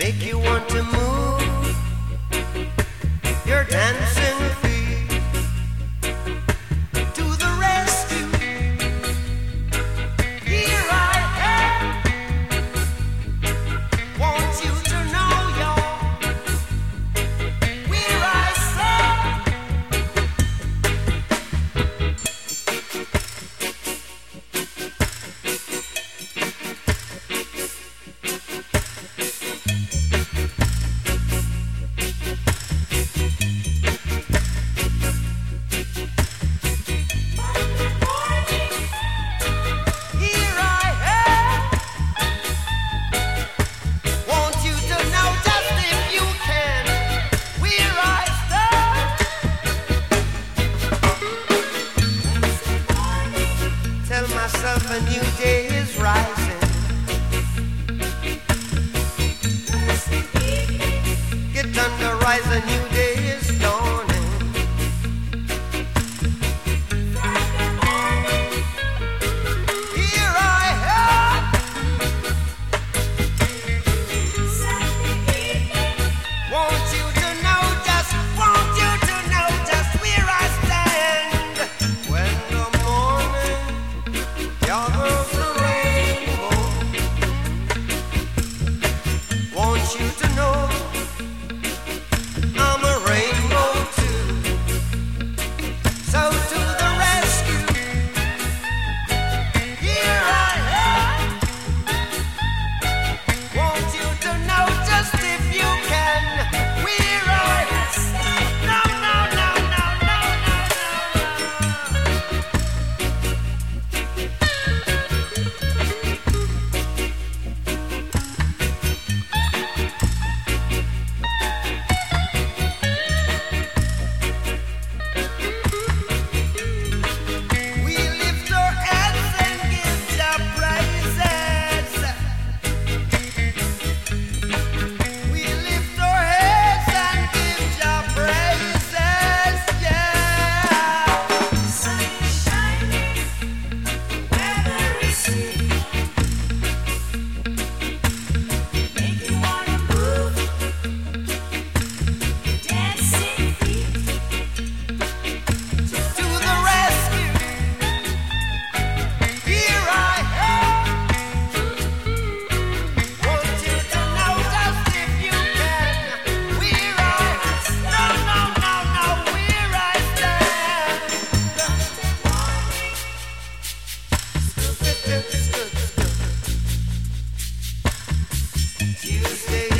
make you want to move your dancing feet to the rescue. Here I am, want you to know you're where I stand. Myself a new day is rising. Get under, rise, a new day is dawning. Here I am, want you to know just where I stand. When the morning gathers the rainbow, want you to know I'm a rainbow too. So to the rescue, here I am. Want you to know just if you can, where I no, no, no, no, no, we lift our hands and give Jah praises. We lift our heads and give Jah praises, yeah. Sun is shining, weather is sweet, make you wanna move your dancing feet to the rescue. Here I am, want you to know just if you can, where I no, no, no, no, where I stand. Tuesday